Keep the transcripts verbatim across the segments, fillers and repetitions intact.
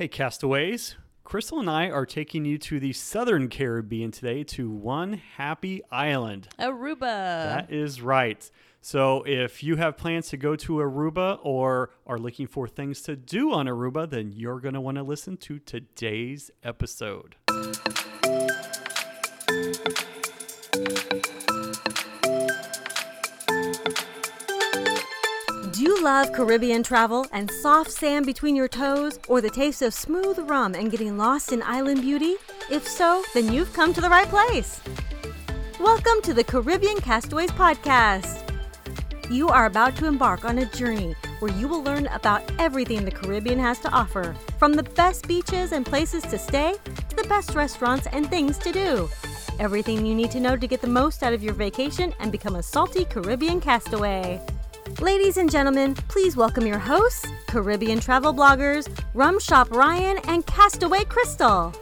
Hey, castaways. Crystal and I are taking you to the Southern Caribbean today to one happy island. Aruba. That is right. So if you have plans to go to Aruba or are looking for things to do on Aruba, then you're going to want to listen to today's episode. Do you love Caribbean travel and soft sand between your toes, or the taste of smooth rum and getting lost in island beauty? If so, then you've come to the right place. Welcome to the Caribbean Castaways Podcast. You are about to embark on a journey where you will learn about everything the Caribbean has to offer, from the best beaches and places to stay to the best restaurants and things to do. Everything you need to know to get the most out of your vacation and become a salty Caribbean castaway. Ladies and gentlemen, please welcome your hosts, Caribbean travel bloggers, Rum Shop Ryan and Castaway Crystal.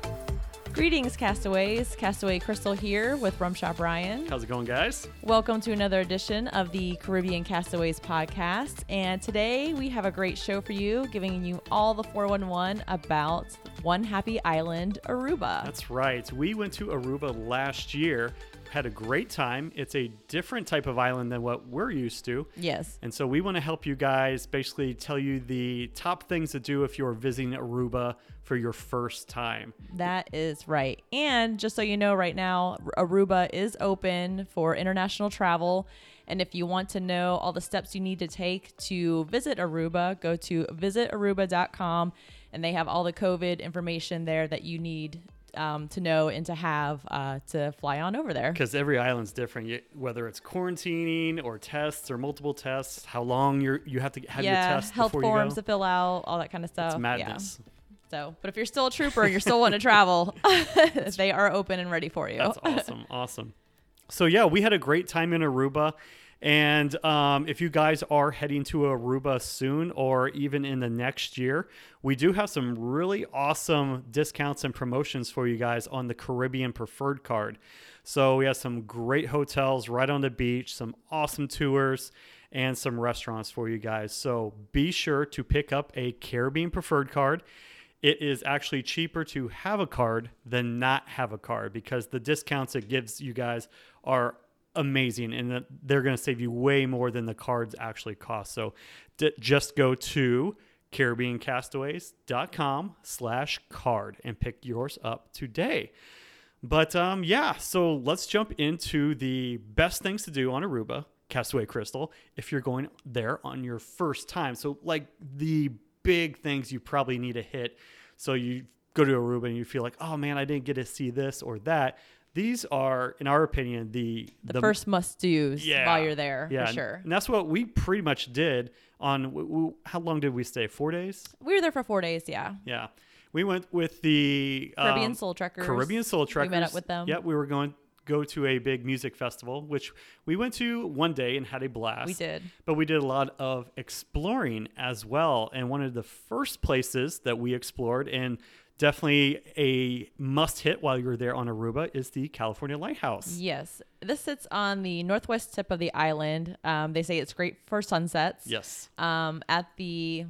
Greetings, castaways. Castaway Crystal here with Rum Shop Ryan. How's it going, guys? Welcome to another edition of the Caribbean Castaways Podcast. And today we have a great show for you, giving you all the four one one about One Happy Island, Aruba. That's right. We went to Aruba last year. Had a great time. It's a different type of island than what we're used to. Yes. And so we want to help you guys basically tell you the top things to do if you're visiting Aruba for your first time. That is right. And just so you know, right now, Aruba is open for international travel. And if you want to know all the steps you need to take to visit Aruba, go to visit aruba dot com, and they have all the COVID information there that you need Um, to know and to have uh, to fly on over there. Because every island's different, you, whether it's quarantining or tests or multiple tests, how long you're, you have to have yeah, your test health before forms you go. to fill out, all that kind of stuff. It's madness. Yeah. So, but if you're still a trooper and you're still wanting to travel, they are open and ready for you. That's awesome. Awesome. So yeah, we had a great time in Aruba. And um, if you guys are heading to Aruba soon or even in the next year, we do have some really awesome discounts and promotions for you guys on the Caribbean Preferred Card. So we have some great hotels right on the beach, some awesome tours, and some restaurants for you guys. So be sure to pick up a Caribbean Preferred Card. It is actually cheaper to have a card than not have a card because the discounts it gives you guys are amazing, and that they're going to save you way more than the cards actually cost. So d- just go to caribbean castaways dot com slash card and pick yours up today. But um, yeah, so let's jump into the best things to do on Aruba, Castaway Crystal, if you're going there on your first time. So like the big things you probably need to hit. So you go to Aruba and you feel like, oh man, I didn't get to see this or that. These are, in our opinion, the the, the first must-dos yeah, while you're there, yeah, for sure. And that's what we pretty much did on, w- w- how long did we stay? Four days? We were there for four days, yeah. Yeah. We went with the Caribbean um, Soul Trekkers. Caribbean Soul Trekkers. We met up with them. Yeah, we were going go to a big music festival, which we went to one day and had a blast. We did. But we did a lot of exploring as well. And one of the first places that we explored, and definitely a must hit while you're there on Aruba, is the California Lighthouse. Yes. This sits on the northwest tip of the island. Um, they say it's great for sunsets. Yes. Um, at the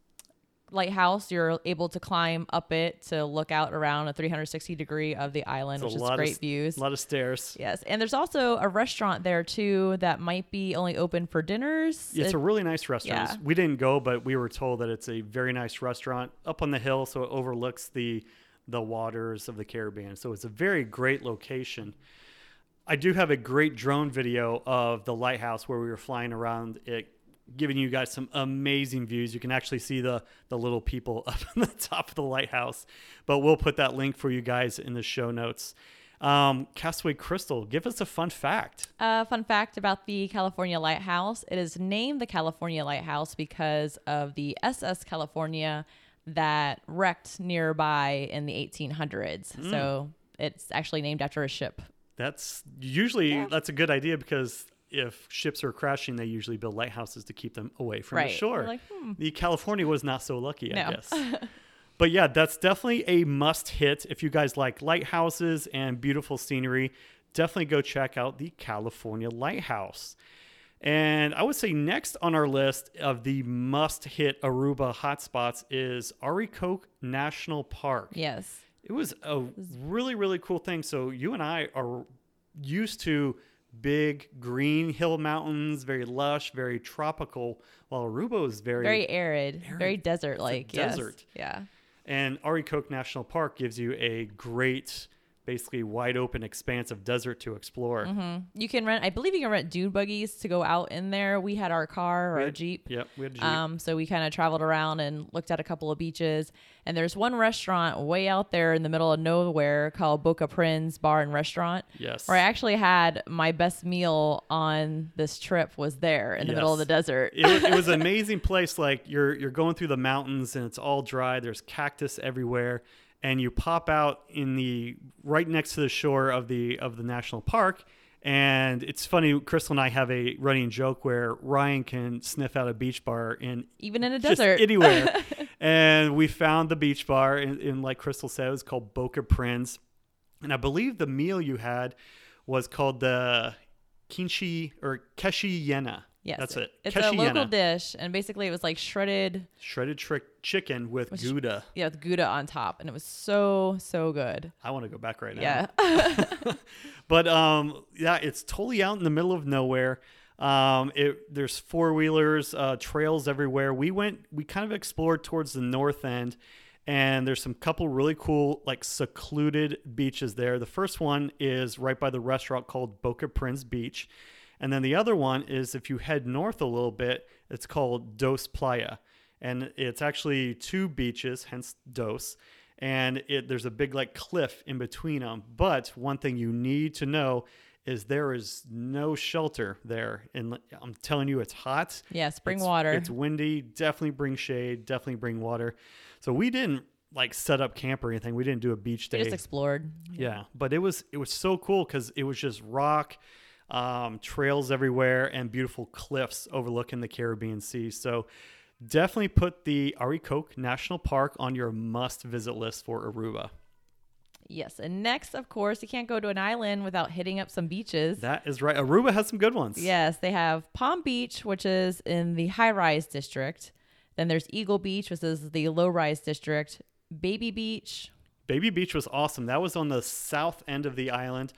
lighthouse, you're able to climb up it to look out around a three hundred sixty degree of the island, It's which a is lot great of, views. A lot of stairs. Yes. And there's also a restaurant there too that might be only open for dinners. It's It- a really nice restaurant. yeah. We didn't go, but we were told that it's a very nice restaurant up on the hill, so it overlooks the the waters of the Caribbean. So it's a very great location. I do have a great drone video of the lighthouse where we were flying around it, giving you guys some amazing views. You can actually see the the little people up on the top of the lighthouse, but we'll put that link for you guys in the show notes. Um, Castaway Crystal, give us a fun fact. Uh, fun fact about the California Lighthouse. It is named the California Lighthouse because of the S S California that wrecked nearby in the eighteen hundreds. Mm. So it's actually named after a ship. That's usually, Yeah. that's a good idea because if ships are crashing, they usually build lighthouses to keep them away from Right. the shore. We're like, hmm. The California was not so lucky, No. I guess. But yeah, that's definitely a must hit. If you guys like lighthouses and beautiful scenery, definitely go check out the California Lighthouse. And I would say next on our list of the must-hit Aruba hotspots is Arikok National Park. Yes. It was a really, really cool thing. So you and I are used to big green hill mountains, very lush, very tropical, while Aruba is very... Very arid, arid. very desert-like. It's a desert. Yes. Yeah. And Arikok National Park gives you a great... basically wide open expanse of desert to explore. Mm-hmm. You can rent, I believe you can rent dune buggies to go out in there. We had our car or We our had- Jeep. Yep, we had a Jeep. Um, so we kind of traveled around and looked at a couple of beaches. And there's one restaurant way out there in the middle of nowhere called Boca Prince Bar and Restaurant. Yes. Where I actually had my best meal on this trip was there in the middle of the Yes. desert. it, was- it was an amazing place. Like you're you're going through the mountains and it's all dry. There's cactus everywhere, and you pop out in the right next to the shore of the of the national park. And it's funny, Crystal and I have a running joke where Ryan can sniff out a beach bar in Even in a just desert. anywhere. And we found the beach bar, and, and like Crystal said, it was called Boca Prince. And I believe the meal you had was called the Kinchi or Keshi Yena. Yes. That's it. It's Keshi a local Yena. dish. And basically it was like shredded, Shredded trick chicken with Which- Gouda. yeah, with Gouda on top. And it was so, so good. I want to go back right now. Yeah. But um, yeah, it's totally out in the middle of nowhere. Um, it there's four wheelers, uh, trails everywhere. We went, we kind of explored towards the north end, and there's some couple really cool, like secluded beaches there. The first one is right by the restaurant called Boca Prince Beach, and then the other one is if you head north a little bit, it's called Dos Playa, and it's actually two beaches, hence Dos. And it, there's a big like cliff in between them. But one thing you need to know is there is no shelter there. And I'm telling you, it's hot. Yeah, spring It's- water. It's windy. Definitely bring shade. Definitely bring water. So we didn't like set up camp or anything. We didn't do a beach We day. just explored. Yeah, but it was it was so cool because it was just rock, um, trails everywhere, and beautiful cliffs overlooking the Caribbean Sea. So definitely put the Arikok National Park on your must-visit list for Aruba. Yes. And next, of course, you can't go to an island without hitting up some beaches. That is right. Aruba has some good ones. Yes, they have Palm Beach, which is in the high-rise district. Then there's Eagle Beach, which is the low-rise district. Baby Beach. Baby Beach was awesome. That was on the south end of the island.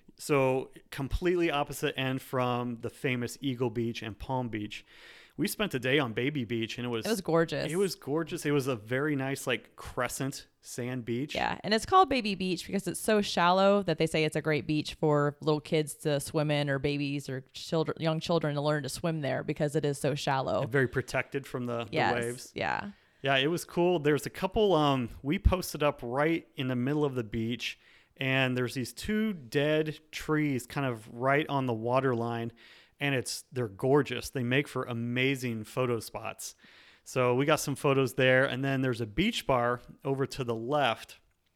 So completely opposite end from the famous Eagle Beach and Palm Beach. We spent a day on Baby Beach, and it was It was gorgeous. It was gorgeous. It was a very nice like crescent sand beach. Yeah, and it's called Baby Beach because it's so shallow that they say it's a great beach for little kids to swim in, or babies or children, young children to learn to swim there because it is so shallow. Very protected from the, Yes, the waves. yeah. Yeah, it was cool. There's a couple um we posted up right in the middle of the beach, and there's these two dead trees kind of right on the water line, and it's they're gorgeous. They make for amazing photo spots. So we got some photos there, and then there's a beach bar over to the left,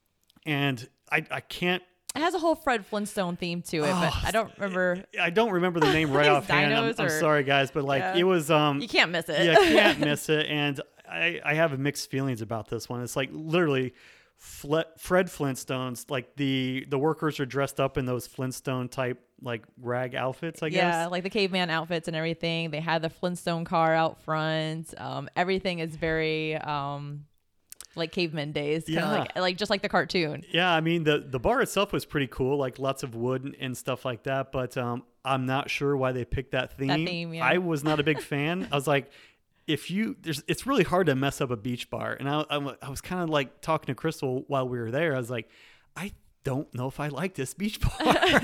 and I I can't It has a whole Fred Flintstone theme to it, but Oh, I don't remember. I don't remember the name right These offhand. I'm, dinos I'm or- sorry guys, but like Yeah. it was um You can't miss it. yeah, can't miss it. And I, I have mixed feelings about this one. It's like literally Fle- Fred Flintstones, like the the workers are dressed up in those Flintstone type like rag outfits, I Yeah, guess. like the caveman outfits and everything. They had the Flintstone car out front. Um, everything is very um, like caveman days, kind of Yeah. like like just like the cartoon. Yeah, I mean the the bar itself was pretty cool, like lots of wood and, and stuff like that. But um, I'm not sure why they picked that theme. theme, yeah. I was not a big fan. I was like, if you there's, it's really hard to mess up a beach bar. And I I, I was kind of like talking to Crystal while we were there. I was like, I don't know if I like this beach bar.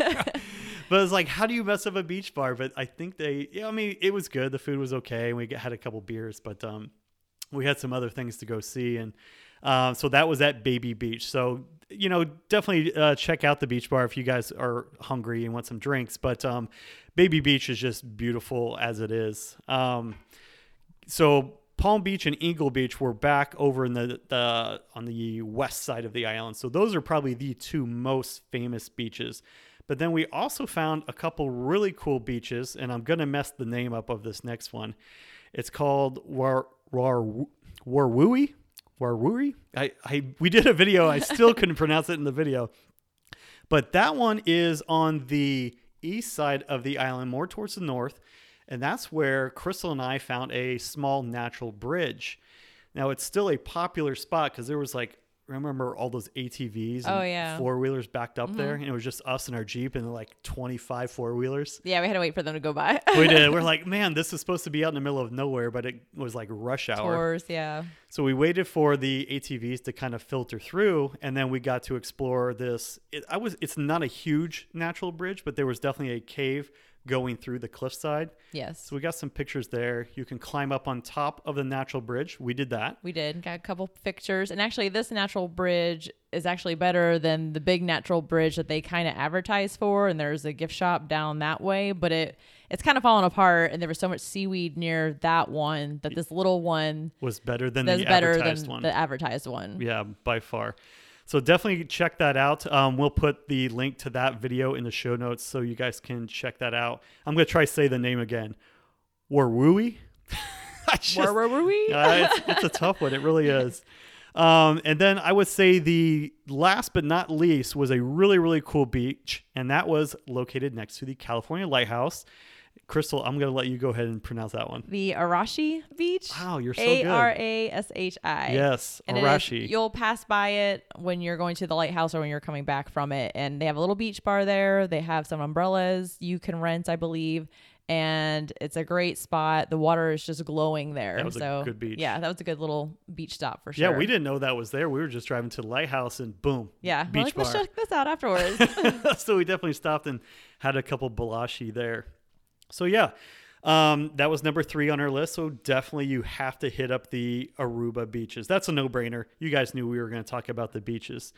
But it's like, how do you mess up a beach bar? But I think they, yeah, I mean, it was good. The food was okay. And we got, had a couple beers, but um, we had some other things to go see. And uh, so that was at Baby Beach. So, you know, definitely uh, check out the beach bar if you guys are hungry and want some drinks. But um, Baby Beach is just beautiful as it is. Um, so Palm Beach and Eagle Beach were back over in the, the on the west side of the island. So those are probably the two most famous beaches. But then we also found a couple really cool beaches, and I'm going to mess the name up of this next one. It's called War War Warwui. Warwui. I, I we did a video. I still couldn't pronounce it in the video. But that one is on the east side of the island, more towards the north. And that's where Crystal and I found a small natural bridge. Now, it's still a popular spot because there was like, remember all those A T Vs and Oh, yeah. four-wheelers backed up there? And it was just us and our Jeep and like twenty-five four-wheelers. Yeah, we had to wait for them to go by. We did. We're like, man, this is supposed to be out in the middle of nowhere, but it was like rush hour. Tours, yeah. So we waited for the A T Vs to kind of filter through, and then we got to explore this. It, I was. It's not a huge natural bridge, but there was definitely a cave going through the cliffside. Yes. So we got some pictures there. You can climb up on top of the natural bridge. We did that. We did. Got a couple pictures. And actually, this natural bridge is actually better than the big natural bridge that they kind of advertise for. And there's a gift shop down that way. But it it's kind of fallen apart. And there was so much seaweed near that one that this little one Was better than is the better advertised than one. the advertised one. Yeah, by far. So definitely check that out. Um, we'll put the link to that video in the show notes so you guys can check that out. I'm going to try to say the name again. Warwooey? I just- Where were we? uh, it's, it's a tough one. It really is. Um, and then I would say the last but not least was a really, really cool beach. And that was located next to the California Lighthouse. Crystal, I'm going to let you go ahead and pronounce that one. The Arashi Beach. Wow, you're so A good. R A S H I. Yes, And it is- Arashi. you'll pass by it when you're going to the lighthouse or when you're coming back from it. And they have a little beach bar there. They have some umbrellas you can rent, I believe. And it's a great spot. The water is just glowing there. That was a so, good beach. Yeah, that was a good little beach stop for sure. Yeah, we didn't know that was there. We were just driving to the lighthouse and boom. Yeah, we're beach like, bar. let's check this out afterwards. So we definitely stopped and had a couple balashi there. So yeah, um, that was number three on our list. So definitely you have to hit up the Aruba beaches. That's a no-brainer. You guys knew we were going to talk about the beaches.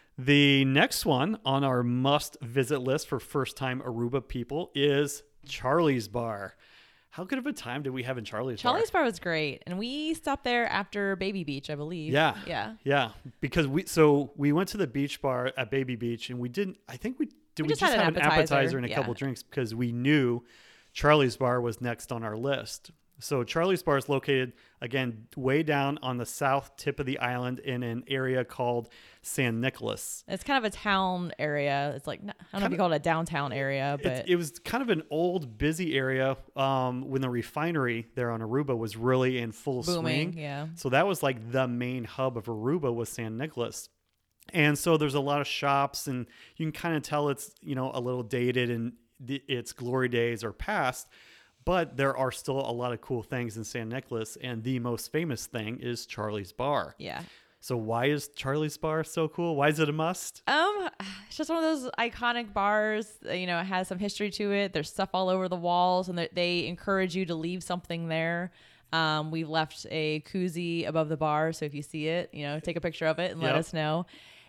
The next one on our must-visit list for first-time Aruba people is Charlie's Bar. How good of a time did we have in Charlie's Bar? Charlie's Bar was great. And we stopped there after Baby Beach, I believe. Yeah. Yeah. Yeah. Because we, so we went to the beach bar at Baby Beach and we didn't, I think we, did we, We just, just had have an an appetizer, appetizer, and a yeah. couple drinks because we knew Charlie's Bar was next on our list. So Charlie's Bar is located, again, way down on the south tip of the island in an area called San Nicolas. It's kind of a town area. It's like, I don't know if you call it a downtown area, but It, it was kind of an old, busy area um, when the refinery there on Aruba was really in full booming. swing. Yeah. So that was like the main hub of Aruba was San Nicolas. And so there's a lot of shops and you can kind of tell it's, you know, a little dated and the, its glory days are past, but there are still a lot of cool things in San Nicolas. And the most famous thing is Charlie's Bar. Yeah. So why is Charlie's Bar so cool? Why is it a must? Um, it's just one of those iconic bars. You know, it has some history to it. There's stuff all over the walls, and they- they encourage you to leave something there. Um, we left a koozie above the bar, so if you see it, you know, take a picture of it and let Yep. us know.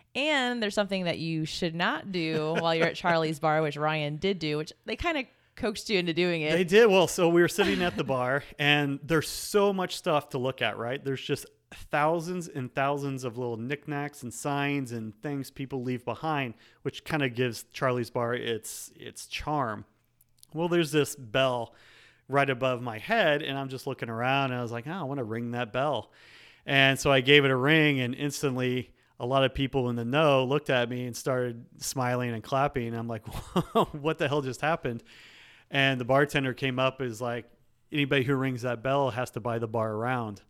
And there's something that you should not do while you're at Charlie's Bar, which Ryan did do, which they kind of coaxed you into doing it. They did. Well, so we were sitting at the bar and there's so much stuff to look at, right? There's just thousands and thousands of little knickknacks and signs and things people leave behind, which kind of gives Charlie's Bar its its charm. Well, there's this bell right above my head and I'm just looking around and I was like, oh, I want to ring that bell. And so I gave it a ring and instantly a lot of people in the know looked at me and started smiling and clapping. And I'm like, what the hell just happened? And the bartender came up and is like, anybody who rings that bell has to buy the bar around.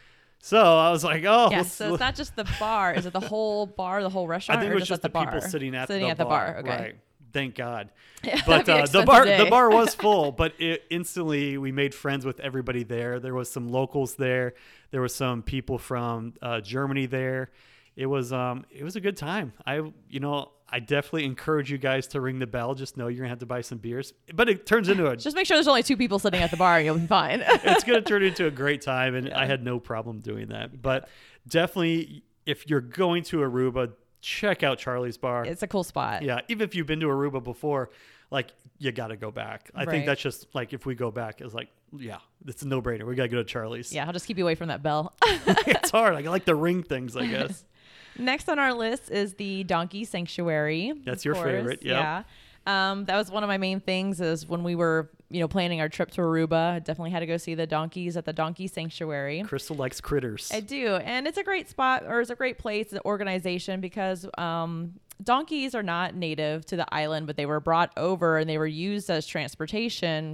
So I was like, oh. Yeah, let's- so it's not just the bar. Is it the whole bar, the whole I restaurant, think or it was just, just at the the people bar? sitting at, sitting the, at the bar. bar. Okay. Right. Thank God. Yeah, But that'd be an uh, the expensive bar day. the bar was full, but it instantly we made friends with everybody there. There was some locals there. There was some people from uh, Germany there. It was um it was a good time. I you know I definitely encourage you guys to ring the bell. Just know you're gonna have to buy some beers, but it turns into a Just make sure there's only two people sitting at the bar and you'll be fine. it's gonna turn into a great time, and Yeah. I had no problem doing that. But definitely, if you're going to Aruba, check out Charlie's Bar. It's a cool spot. Yeah, even if you've been to Aruba before, like you got to go back. I Right. think that's just like if we go back, it's like yeah, it's a no brainer. We got to go to Charlie's. Yeah, I'll just keep you away from that bell. It's hard. I like the ring things, I guess. Next on our list is the Donkey Sanctuary. That's of your course. favorite, yep. Yeah. Um, that was one of my main things is when we were, you know, planning our trip to Aruba, I definitely had to go see the donkeys at the Donkey Sanctuary. Crystal likes critters. I do. And it's a great spot, or it's a great place, it's an organization, because um, donkeys are not native to the island, but they were brought over and they were used as transportation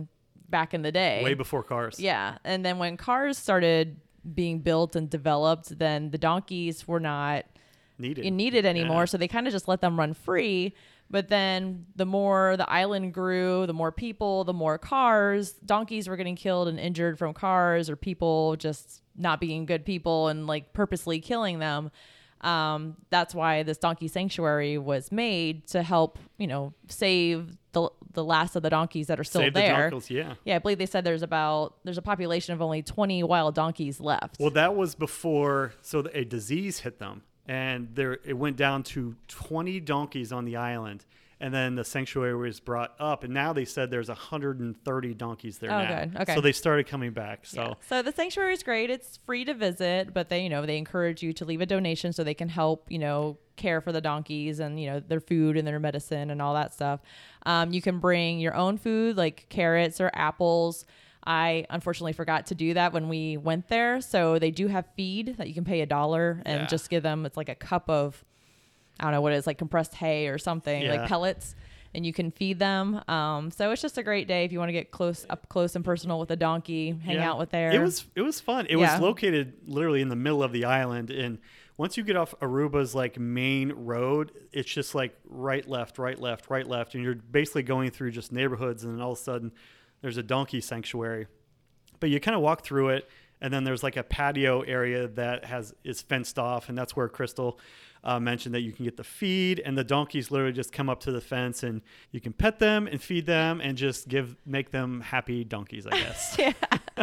back in the day. Way before cars. Yeah. And then when cars started being built and developed, then the donkeys were not Needed. needed anymore. Yeah. So they kind of just let them run free. But then the more the island grew, the more people, the more cars, donkeys were getting killed and injured from cars, or people just not being good people and like purposely killing them. Um, that's why this donkey sanctuary was made, to help, you know, save the the last of the donkeys that are still Save the there. donkeys, yeah. Yeah, I believe they said there's about there's a population of only twenty wild donkeys left. Well, that was before, so a disease hit them, and there it went down to twenty donkeys on the island, and then the sanctuary was brought up, and now they said there's one hundred thirty donkeys there Oh, now. good. Okay. So they started coming back. So Yeah. So the sanctuary is great. It's free to visit, but they, you know, they encourage you to leave a donation so they can help, you know, care for the donkeys and, you know, their food and their medicine and all that stuff. Um, you can bring your own food like carrots or apples. I unfortunately forgot to do that when we went there. So they do have feed that you can pay a dollar and Yeah. just give them. It's like a cup of, I don't know what it is, like compressed hay or something, Yeah. like pellets, and you can feed them. Um, so it's just a great day if you want to get close, up close and personal with the donkey, hang Yeah. out with there. It was it was fun. It Yeah. was located literally in the middle of the island, and once you get off Aruba's like main road, it's just like right, left, right, left, right, left, and you're basically going through just neighborhoods, and then all of a sudden there's a donkey sanctuary. But you kind of walk through it, and then there's like a patio area that has is fenced off, and that's where Crystal uh, mentioned that you can get the feed, and the donkeys literally just come up to the fence, and you can pet them and feed them and just give make them happy donkeys, I guess. Yeah.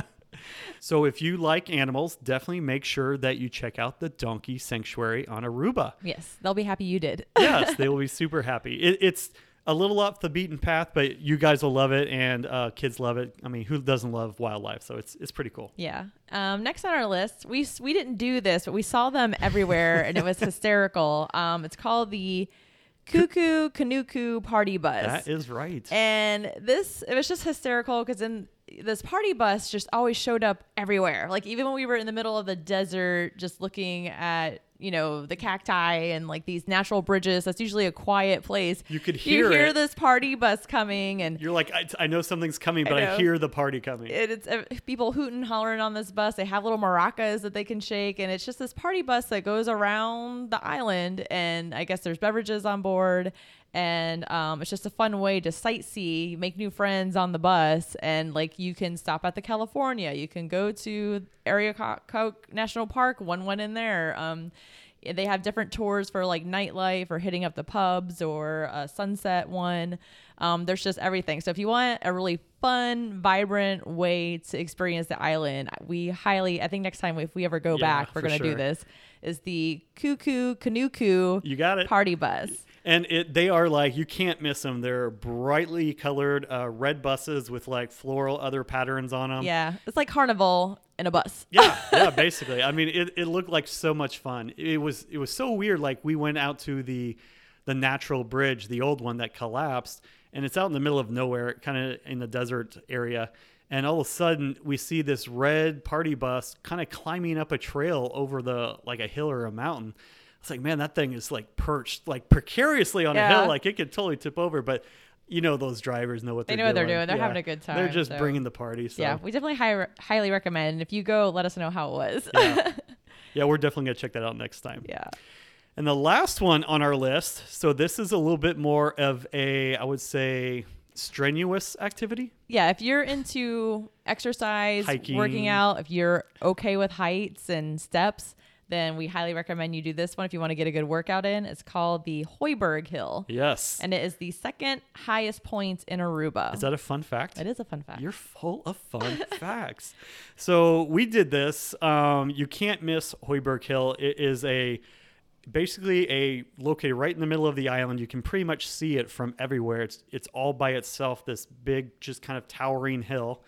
So if you like animals, definitely make sure that you check out the Donkey Sanctuary on Aruba. Yes, they'll be happy you did. Yes, they will be super happy. It, it's a little off the beaten path, but you guys will love it, and uh, kids love it. I mean, who doesn't love wildlife? So it's it's pretty cool. Yeah. Um, next on our list, we we didn't do this, but we saw them everywhere, and it was hysterical. Um, it's called the Cuckoo Kanuku Party Bus. That is right. And this, it was just hysterical because in this party bus just always showed up everywhere. Like even when we were in the middle of the desert, just looking at, you know, the cacti and like these natural bridges, that's usually a quiet place. You could You hear hear it. this party bus coming, and You're like, I, I know something's coming, but I, know. hear the party coming. it, it's uh, people hooting, hollering on this bus. They have little maracas that they can shake, and it's just this party bus that goes around the island. And I guess there's beverages on board, and um, it's just a fun way to sightsee, make new friends on the bus, and like you can stop at the California, you can go to Area Coke National Park, one went in there. Um, they have different tours for like nightlife or hitting up the pubs, or a sunset one. Um, there's just everything. So if you want a really fun, vibrant way to experience the island, we highly, I think next time if we ever go Yeah, back, we're for going to sure. do this, is the Cuckoo Kanuku You got it. Party Bus. And it, they are like, you can't miss them. They're brightly colored uh, red buses with like floral other patterns on them. Yeah. It's like Carnival in a bus. yeah, yeah, basically. I mean, it, it looked like so much fun. It was it was so weird. Like we went out to the the natural bridge, the old one that collapsed, and it's out in the middle of nowhere, kind of in the desert area. And all of a sudden, we see this red party bus kind of climbing up a trail over the like a hill or a mountain. It's like, man, that thing is like perched like precariously on Yeah. a hill, like it could totally tip over. But you know, those drivers know what They they're know what they're doing. doing. They're Yeah. having a good They're time, just so. bringing the party. So. Yeah. We definitely high, highly recommend. If you go, let us know how it was. yeah. Yeah, we're definitely going to check that out next time. Yeah. And the last one on our list, so this is a little bit more of a, I would say, strenuous activity. Yeah, if you're into exercise, Hiking. working out, if you're okay with heights and steps, then we highly recommend you do this one if you want to get a good workout in. It's called the Hoiberg Hill, Yes. and it is the second highest point in Aruba. Is that a fun fact? It is a fun fact. You're full of fun facts. So we did this. Um, you can't miss Hoiberg Hill. It is a basically a located right in the middle of the island. You can pretty much see it from everywhere. It's it's all by itself. This big, just kind of towering hill.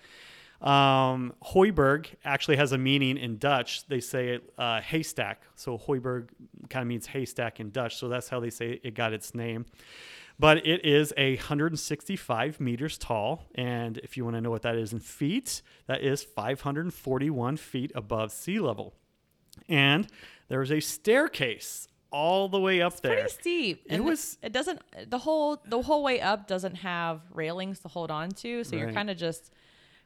Um, Hooiberg actually has a meaning in Dutch. They say it uh, haystack. So Hooiberg kind of means haystack in Dutch. So that's how they say it got its name. But it is a one hundred sixty-five meters tall. And if you want to know what that is in feet, that is five hundred forty-one feet above sea level. And there is a staircase all the way up there. Pretty steep. It And was- It doesn't. The whole the whole way up doesn't have railings to hold on to, so you're Right. kind of just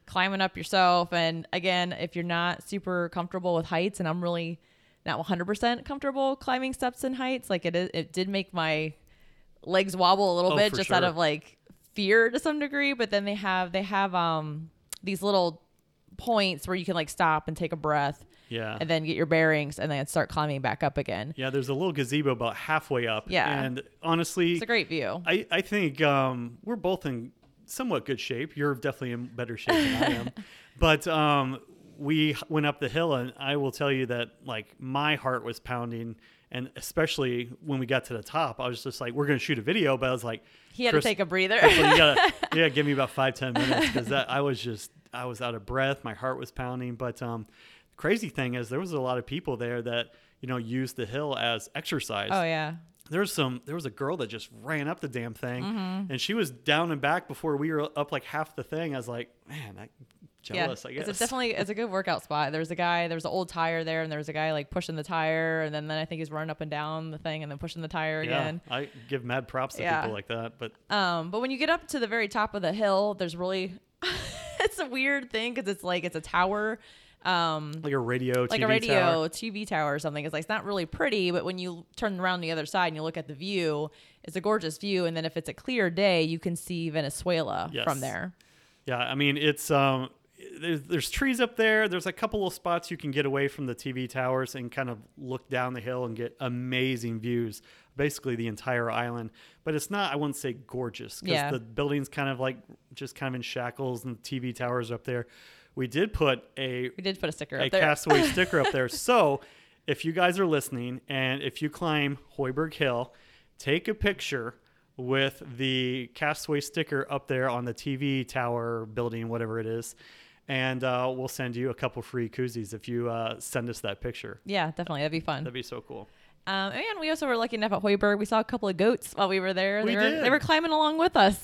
climbing up yourself. And again, if you're not super comfortable with heights, and I'm really not one hundred percent comfortable climbing steps in heights, like it is, it did make my legs wobble a little Oh, bit for just sure. out of like fear to some degree. But then they have they have um these little points where you can like stop and take a breath. Yeah. And then get your bearings and then start climbing back up again. Yeah, there's a little gazebo about halfway up. Yeah. And honestly, It's a great view. I, I think um, we're both in somewhat good shape. You're definitely in better shape than I am. But um, we went up the hill, and I will tell you that like my heart was pounding. And especially when we got to the top, I was just like, we're going to shoot a video. But I was like, He had Chris, to take a breather. Crystal, you gotta, you gotta give me about five, ten minutes because that I was just, I was out of breath. My heart was pounding. But um, the crazy thing is there was a lot of people there that, you know, used the hill as exercise. Oh, yeah. There's some, there was a girl that just ran up the damn thing Mm-hmm. and she was down and back before we were up like half the thing. I was like, man, I'm jealous, I guess. It's a definitely it's a good workout spot. There's a guy, there's an old tire there, and there's a guy like pushing the tire, and then, then I think he's running up and down the thing and then pushing the tire yeah, again. I give mad props to Yeah. people like that. But Um, but when you get up to the very top of the hill, there's really it's a weird thing because it's like it's a tower. Um, like a radio, like T V a radio tower. T V tower or something. It's like it's not really pretty, but when you turn around the other side and you look at the view, it's a gorgeous view. And then if it's a clear day, you can see Venezuela Yes. from there. Yeah, I mean, it's um, there's, there's trees up there. There's a couple of spots you can get away from the T V towers and kind of look down the hill and get amazing views, basically the entire island. But it's not, I wouldn't say gorgeous because Yeah. the building's kind of like just kind of in shackles and the T V towers up there. We did put a We did put a sticker a up there. Castaway sticker up there. So if you guys are listening and if you climb Hoiberg Hill, take a picture with the Castaway sticker up there on the T V tower building, whatever it is. And uh, we'll send you a couple free koozies if you uh, send us that picture. Yeah, definitely. That'd be fun. That'd be so cool. Um, and we also were lucky enough at Hoiberg. We saw a couple of goats while we were there. We they were did. they were climbing along with us.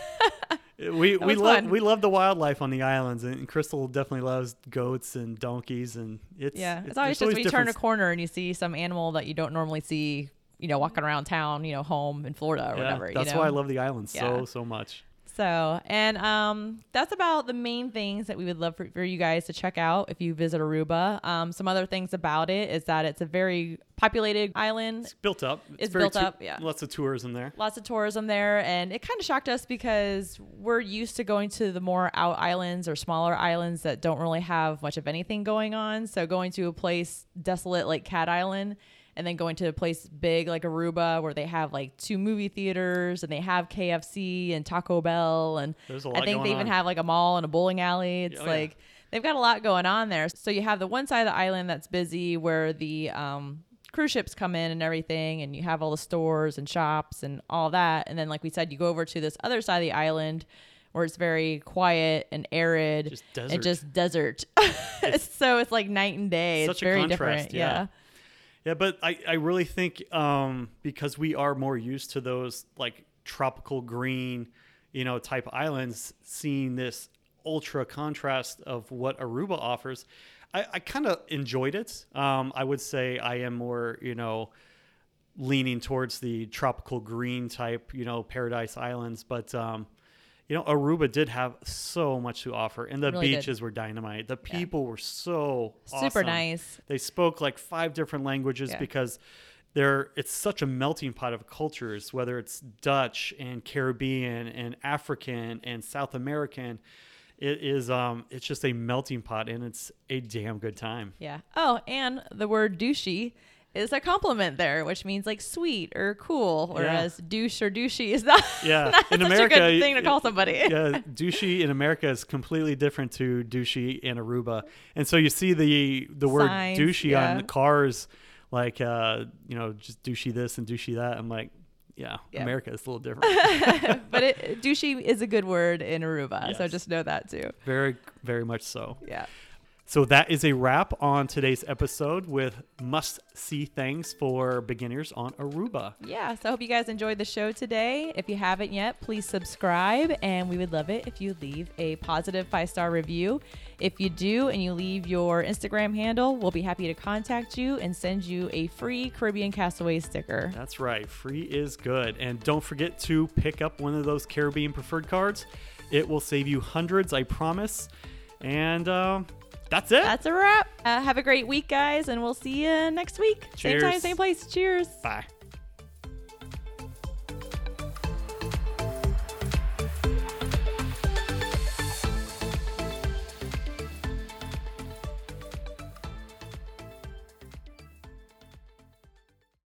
We we was love fun. we love the wildlife on the islands, and Crystal definitely loves goats and donkeys, and it's Yeah, it's, it's always there's just when you turn a different- corner and you see some animal that you don't normally see, you know, walking around town, you know, home in Florida or Yeah, whatever. that's you know? why I love the islands Yeah. so so much. So, and um, that's about the main things that we would love for, for you guys to check out if you visit Aruba. Um, some other things about it is that it's a very populated island. It's built up. It's very built tou- up, yeah. Lots of tourism there. Lots of tourism there, and it kind of shocked us because we're used to going to the more out islands or smaller islands that don't really have much of anything going on. So going to a place desolate like Cat Island, and then going to a place big like Aruba where they have like two movie theaters and they have K F C and Taco Bell, and There's a I lot think going they even on. have like a mall and a bowling alley. It's Oh, yeah. like they've got a lot going on there. So you have the one side of the island that's busy where the um, cruise ships come in and everything, and you have all the stores and shops and all that. And then, like we said, you go over to this other side of the island where it's very quiet and arid Just desert. and just desert. So it's like night and day. Such It's a very contrast, different. yeah. Yeah. Yeah, but I, I really think um, because we are more used to those like tropical green, you know, type islands, seeing this ultra contrast of what Aruba offers, I, I kind of enjoyed it. Um, I would say I am more, you know, leaning towards the tropical green type, you know, Paradise Islands. But, um, you know, Aruba did have so much to offer, and the Really did. beaches were dynamite. The people were so Super awesome. nice. They spoke like five different languages Yeah. because they're it's such a melting pot of cultures, whether it's Dutch and Caribbean and African and South American. It is um it's just a melting pot, and it's a damn good time. Yeah. Oh, and the word douchey is a compliment there, which means like sweet or cool, whereas douche or douchey is not, Yeah, not in such America, a good thing to y- call somebody. Yeah, douchey in America is completely different to douchey in Aruba, and so you see the the word Signs, douchey yeah. on the cars, like uh you know just douchey this and douchey that. I'm like, yeah, Yeah. America is a little different. But it, douchey is a good word in Aruba, so Yes. just know that too. Very, very much so. Yeah. So that is a wrap on today's episode with must-see things for beginners on Aruba. Yeah, so I hope you guys enjoyed the show today. If you haven't yet, please subscribe, and we would love it if you leave a positive five-star review. If you do and you leave your Instagram handle, we'll be happy to contact you and send you a free Caribbean Castaway sticker. That's right. Free is good. And don't forget to pick up one of those Caribbean preferred cards. It will save you hundreds, I promise. And uh, that's it. That's a wrap. Uh, have a great week, guys, and we'll see you next week. Cheers. Same time, same place. Cheers. Bye.